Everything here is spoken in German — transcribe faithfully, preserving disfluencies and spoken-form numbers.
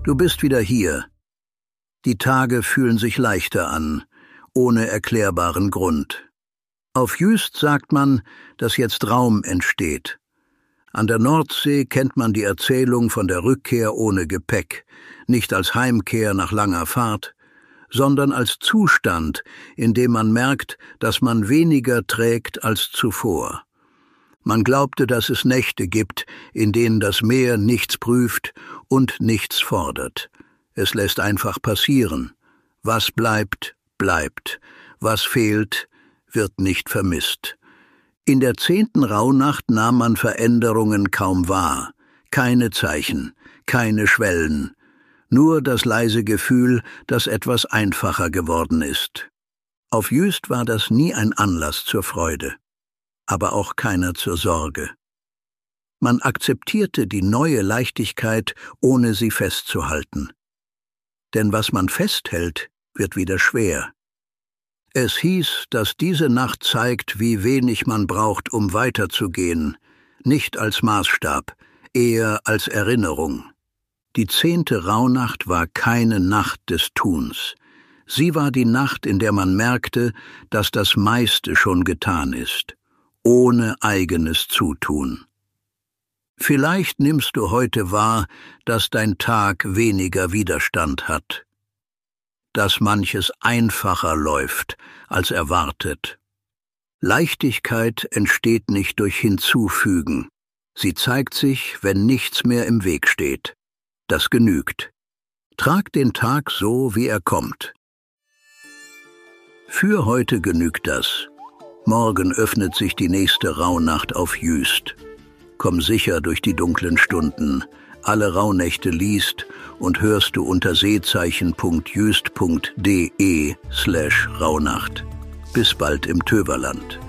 Du bist wieder hier. Die Tage fühlen sich leichter an, ohne erklärbaren Grund. Auf Jüst sagt man, dass jetzt Raum entsteht. An der Nordsee kennt man die Erzählung von der Rückkehr ohne Gepäck, nicht als Heimkehr nach langer Fahrt, sondern als Zustand, in dem man merkt, dass man weniger trägt als zuvor. Man glaubte, dass es Nächte gibt, in denen das Meer nichts prüft und nichts fordert. Es lässt einfach passieren. Was bleibt, bleibt. Was fehlt, wird nicht vermisst. In der zehnten Rauhnacht nahm man Veränderungen kaum wahr. Keine Zeichen, keine Schwellen. Nur das leise Gefühl, dass etwas einfacher geworden ist. Auf Jüst war das nie ein Anlass zur Freude, aber auch keiner zur Sorge. Man akzeptierte die neue Leichtigkeit, ohne sie festzuhalten. Denn was man festhält, wird wieder schwer. Es hieß, dass diese Nacht zeigt, wie wenig man braucht, um weiterzugehen, nicht als Maßstab, eher als Erinnerung. Die zehnte Rauhnacht war keine Nacht des Tuns. Sie war die Nacht, in der man merkte, dass das meiste schon getan ist, ohne eigenes Zutun. Vielleicht nimmst du heute wahr, dass dein Tag weniger Widerstand hat, dass manches einfacher läuft als erwartet. Leichtigkeit entsteht nicht durch Hinzufügen. Sie zeigt sich, wenn nichts mehr im Weg steht. Das genügt. Trag den Tag so, wie er kommt. Für heute genügt das. Morgen öffnet sich die nächste Rauhnacht auf Jüst. Komm sicher durch die dunklen Stunden. Alle Rauhnächte liest und hörst du unter seezeichen punkt jüst punkt de slash Rauhnacht. Bis bald im Töverland.